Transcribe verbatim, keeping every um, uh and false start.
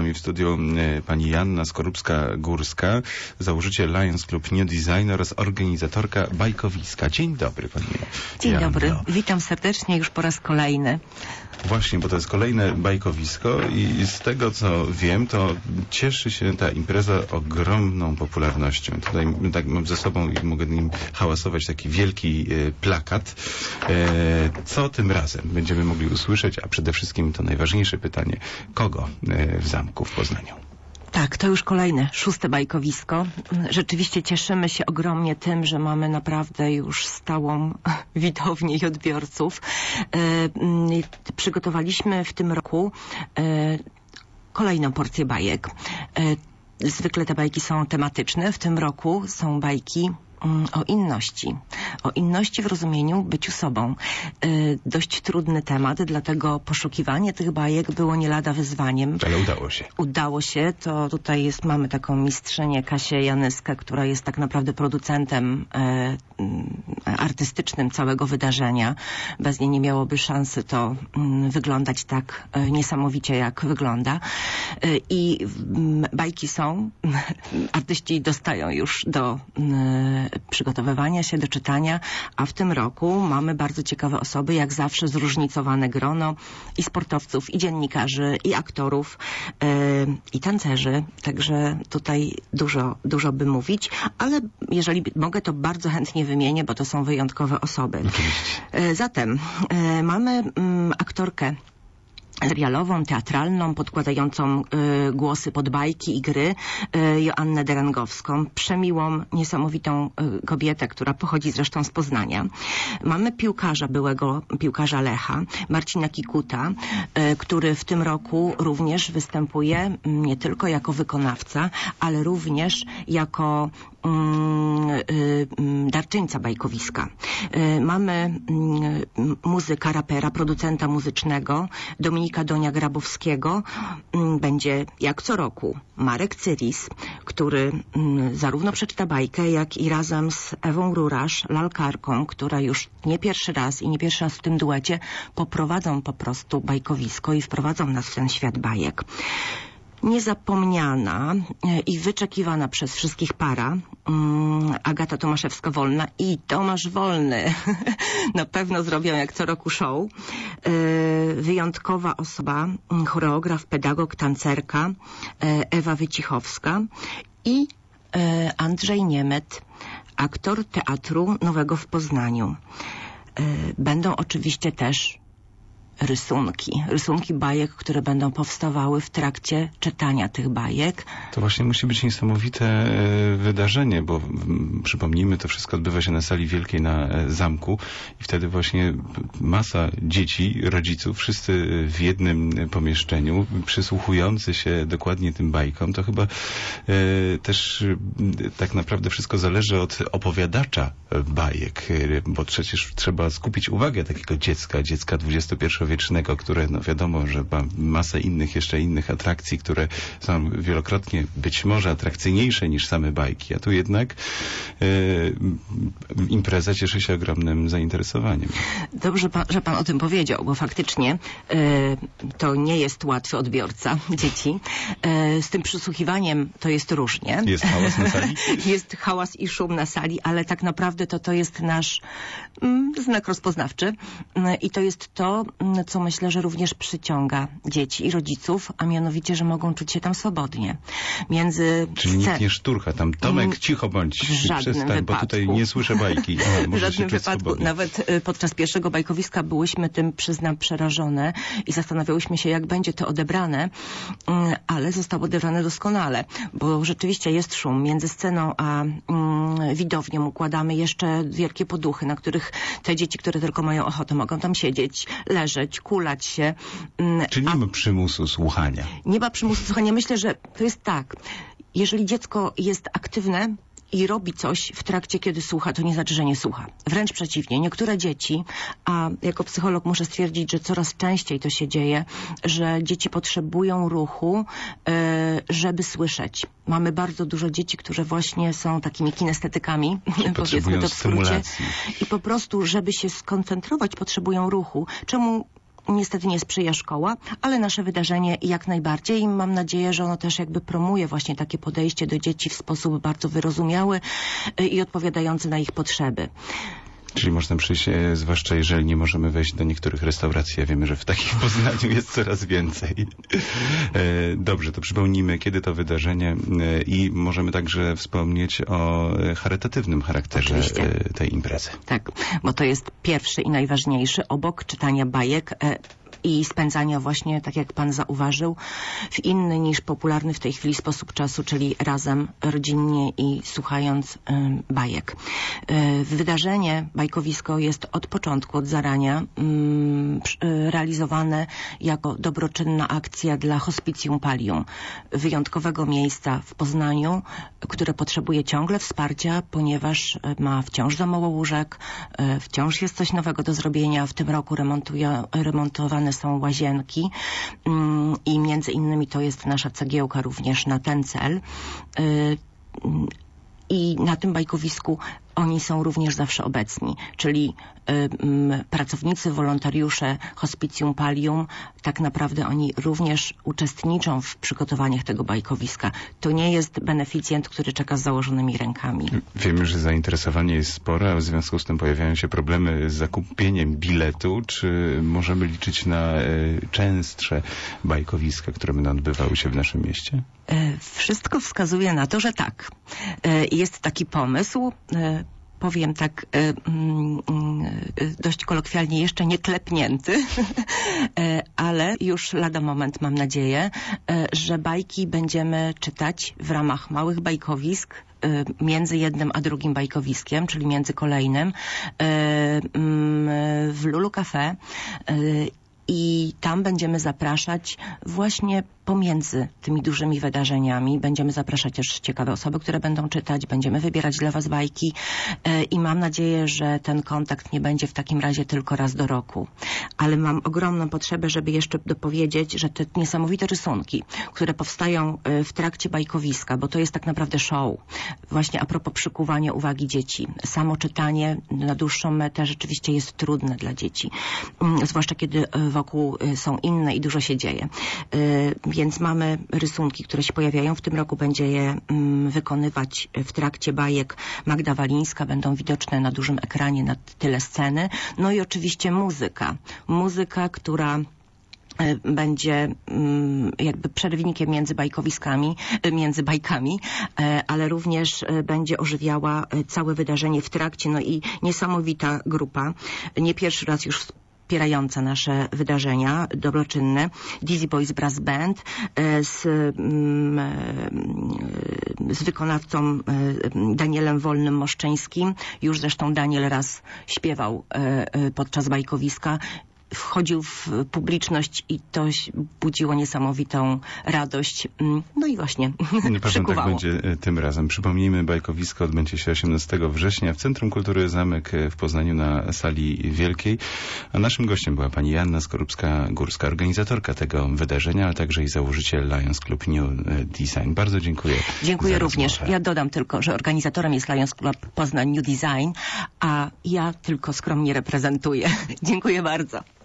nami w studiu pani Joanna Skorupska-Górska, założyciel Lions Club New Design oraz organizatorka bajkowiska. Dzień dobry pani Dzień Joanno. dobry, witam serdecznie już po raz kolejny. Właśnie, bo to jest kolejne bajkowisko i z tego co wiem, to cieszy się ta impreza ogromną popularnością. Tutaj tak mam ze sobą i mogę nim hałasować taki wielki e, plakat. E, co tym razem będziemy mogli usłyszeć, a przede wszystkim to najważniejsze pytanie, kogo e, w zamku w Poznaniu? Tak, to już kolejne, szóste bajkowisko. Rzeczywiście cieszymy się ogromnie tym, że mamy naprawdę już stałą widownię i odbiorców. E, przygotowaliśmy w tym roku e, kolejną porcję bajek. E, zwykle te bajki są tematyczne. W tym roku są bajki o inności. O inności w rozumieniu byciu sobą. Yy, dość trudny temat, dlatego poszukiwanie tych bajek było nie lada wyzwaniem. Ale udało się. Udało się. To tutaj jest, mamy taką mistrzynię Kasię Janyskę, która jest tak naprawdę producentem yy, yy, artystycznym całego wydarzenia. Bez niej nie miałoby szansy to yy, wyglądać tak yy, niesamowicie, jak wygląda. Yy, I yy, bajki są. Artyści dostają już do yy, przygotowywania się do czytania, a w tym roku mamy bardzo ciekawe osoby, jak zawsze zróżnicowane grono i sportowców, i dziennikarzy, i aktorów, yy, i tancerzy, także tutaj dużo, dużo by mówić, ale jeżeli mogę, to bardzo chętnie wymienię, bo to są wyjątkowe osoby. Yy, zatem yy, mamy yy, aktorkę serialową, teatralną, podkładającą y, głosy pod bajki i gry, y, Joannę Derengowską, przemiłą, niesamowitą y, kobietę, która pochodzi zresztą z Poznania. Mamy piłkarza, byłego piłkarza Lecha, Marcina Kikuta, y, który w tym roku również występuje y, nie tylko jako wykonawca, ale również jako y, y, darczyńca bajkowiska. Y, mamy y, muzyka, rapera, producenta muzycznego, Dominika Donia-Grabowskiego. Będzie jak co roku Marek Cyris, który zarówno przeczyta bajkę, jak i razem z Ewą Rurasz, lalkarką, która już nie pierwszy raz i nie pierwszy raz w tym duecie poprowadzą po prostu bajkowisko i wprowadzą nas w ten świat bajek. Niezapomniana i wyczekiwana przez wszystkich para um, Agata Tomaszewska-Wolna i Tomasz Wolny na pewno zrobią jak co roku show. Yy, wyjątkowa osoba, choreograf, pedagog, tancerka yy, Ewa Wycichowska i yy, Andrzej Niemet, aktor Teatru Nowego w Poznaniu. Yy, będą oczywiście też rysunki. Rysunki bajek, które będą powstawały w trakcie czytania tych bajek. To właśnie musi być niesamowite wydarzenie, bo przypomnijmy, to wszystko odbywa się na sali wielkiej na zamku i wtedy właśnie masa dzieci, rodziców, wszyscy w jednym pomieszczeniu, przysłuchujący się dokładnie tym bajkom, to chyba e, też e, tak naprawdę wszystko zależy od opowiadacza bajek, e, bo przecież trzeba skupić uwagę takiego dziecka, dziecka dwudziestopierwowiecznego, które no wiadomo, że ma masę innych, jeszcze innych atrakcji, które są wielokrotnie być może atrakcyjniejsze niż same bajki, a tu jednak e, impreza cieszy się ogromnym zainteresowaniem. Dobrze, pan, że pan o tym powiedział, bo faktycznie e, to nie jest łatwy odbiorca dzieci. E, z tym przysłuchiwaniem to jest różnie. Jest hałas na sali? Jest hałas i szum na sali, ale tak naprawdę to to jest nasz mm, znak rozpoznawczy i to jest to, co myślę, że również przyciąga dzieci i rodziców, a mianowicie, że mogą czuć się tam swobodnie. Między Czyli nikt nie szturcha tam. Tomek, cicho bądź. W żadnym Przestań, wypadku. bo tutaj nie słyszę bajki. Aha, w żadnym wypadku. Swobodnie. Nawet y, podczas pierwszego bajkowiska byłyśmy tym, przyznam, przerażone i zastanawiałyśmy się, jak będzie to odebrane, y, ale zostało odebrane doskonale, bo rzeczywiście jest szum. Między sceną a y, widownią układamy jeszcze wielkie poduchy, na których te dzieci, które tylko mają ochotę, mogą tam siedzieć, leżeć, kulać się. Czyli nie ma przymusu słuchania. Nie ma przymusu słuchania. Myślę, że to jest tak. Jeżeli dziecko jest aktywne i robi coś w trakcie, kiedy słucha, to nie znaczy, że nie słucha. Wręcz przeciwnie. Niektóre dzieci, a jako psycholog muszę stwierdzić, że coraz częściej to się dzieje, że dzieci potrzebują ruchu, żeby słyszeć. Mamy bardzo dużo dzieci, które właśnie są takimi kinestetykami, powiedzmy to w skrócie. I po prostu, żeby się skoncentrować, potrzebują ruchu. Czemu niestety nie sprzyja szkoła, ale nasze wydarzenie jak najbardziej i mam nadzieję, że ono też jakby promuje właśnie takie podejście do dzieci w sposób bardzo wyrozumiały i odpowiadający na ich potrzeby. Czyli można przyjść, e, zwłaszcza jeżeli nie możemy wejść do niektórych restauracji. Ja wiemy, że w takich Poznaniu jest coraz więcej. E, dobrze, to przypomnijmy, kiedy to wydarzenie e, i możemy także wspomnieć o charytatywnym charakterze e, tej imprezy. Tak, bo to jest pierwszy i najważniejszy, obok czytania bajek e, i spędzania właśnie, tak jak pan zauważył, w inny niż popularny w tej chwili sposób czasu, czyli razem, rodzinnie i słuchając y, bajek. Y, wydarzenie, bajkowisko jest od początku, od zarania y, y, realizowane jako dobroczynna akcja dla Hospicjum Pallium, wyjątkowego miejsca w Poznaniu, które potrzebuje ciągle wsparcia, ponieważ ma wciąż za mało łóżek, y, wciąż jest coś nowego do zrobienia. W tym roku remontuje, remontowane są łazienki i między innymi to jest nasza cegiełka również na ten cel. I na tym bajkowisku oni są również zawsze obecni, czyli y, y, pracownicy, wolontariusze Hospicjum Pallium, tak naprawdę oni również uczestniczą w przygotowaniach tego bajkowiska. To nie jest beneficjent, który czeka z założonymi rękami. Wiemy, że zainteresowanie jest spore, a w związku z tym pojawiają się problemy z zakupieniem biletu. Czy możemy liczyć na y, częstsze bajkowiska, które będą odbywały się w naszym mieście? Wszystko wskazuje na to, że tak. Jest taki pomysł, powiem tak dość kolokwialnie, jeszcze nie klepnięty, ale już lada moment mam nadzieję, że bajki będziemy czytać w ramach małych bajkowisk między jednym a drugim bajkowiskiem, czyli między kolejnym w Lulu Cafe. I tam będziemy zapraszać właśnie pomiędzy tymi dużymi wydarzeniami. Będziemy zapraszać też ciekawe osoby, które będą czytać. Będziemy wybierać dla was bajki i mam nadzieję, że ten kontakt nie będzie w takim razie tylko raz do roku. Ale mam ogromną potrzebę, żeby jeszcze dopowiedzieć, że te niesamowite rysunki, które powstają w trakcie bajkowiska, bo to jest tak naprawdę show. Właśnie a propos przykuwania uwagi dzieci. Samo czytanie na dłuższą metę rzeczywiście jest trudne dla dzieci. Zwłaszcza kiedy wokół są inne i dużo się dzieje. Więc mamy rysunki, które się pojawiają. W tym roku będzie je wykonywać w trakcie bajek Magda Walińska. Będą widoczne na dużym ekranie na tyle sceny. No i oczywiście muzyka. Muzyka, która będzie jakby przerwnikiem między bajkowiskami, między bajkami, ale również będzie ożywiała całe wydarzenie w trakcie. No i niesamowita grupa. Nie pierwszy raz już wspierająca nasze wydarzenia dobroczynne, Dizzy Boys Brass Band z, z wykonawcą Danielem Wolnym-Moszczeńskim. Już zresztą Daniel raz śpiewał podczas bajkowiska. Wchodził w publiczność i to budziło niesamowitą radość. No i właśnie przykuwało. Tak będzie tym razem. Przypomnijmy, bajkowisko odbędzie się osiemnastego września w Centrum Kultury Zamek w Poznaniu na sali wielkiej. A naszym gościem była pani Joanna Skorupska-Górska, organizatorka tego wydarzenia, ale także i założyciel Lions Club New Design. Bardzo dziękuję. Dziękuję również. Ja dodam tylko, że organizatorem jest Lions Club Poznań New Design, a ja tylko skromnie reprezentuję. Dziękuję bardzo.